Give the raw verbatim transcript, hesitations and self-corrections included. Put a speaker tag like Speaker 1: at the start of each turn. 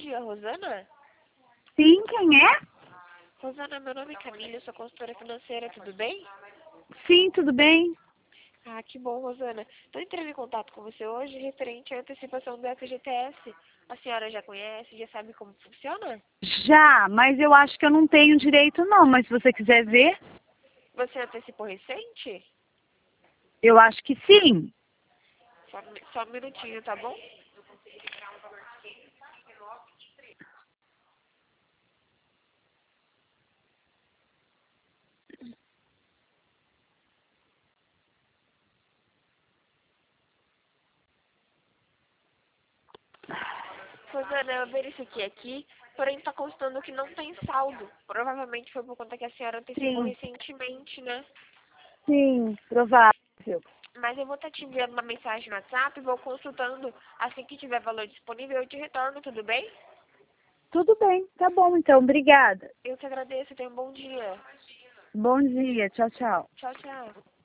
Speaker 1: dia, Rosana.
Speaker 2: Sim, quem é?
Speaker 1: Rosana, meu nome é Camila, eu sou consultora financeira, tudo bem?
Speaker 2: Sim, tudo bem?
Speaker 1: Ah, que bom, Rosana. Estou entrando em contato com você hoje referente à antecipação do F G T S. A senhora já conhece, já sabe como funciona?
Speaker 2: Já, mas eu acho que eu não tenho direito não, mas se você quiser ver,
Speaker 1: Você antecipou recente?
Speaker 2: eu acho que sim.
Speaker 1: Só, só um minutinho, tá bom? Rosana, eu verifiquei aqui, porém está constando que não tem saldo. Provavelmente foi por conta que a senhora antecipou
Speaker 2: Sim,
Speaker 1: recentemente, né?
Speaker 2: sim, provável.
Speaker 1: Mas eu vou estar te enviando uma mensagem no WhatsApp, vou consultando assim que tiver valor disponível, eu te retorno, tudo bem?
Speaker 2: Tudo bem, tá bom então, obrigada.
Speaker 1: Eu que agradeço, tenha um bom dia.
Speaker 2: Bom dia, tchau, tchau.
Speaker 1: Tchau, tchau.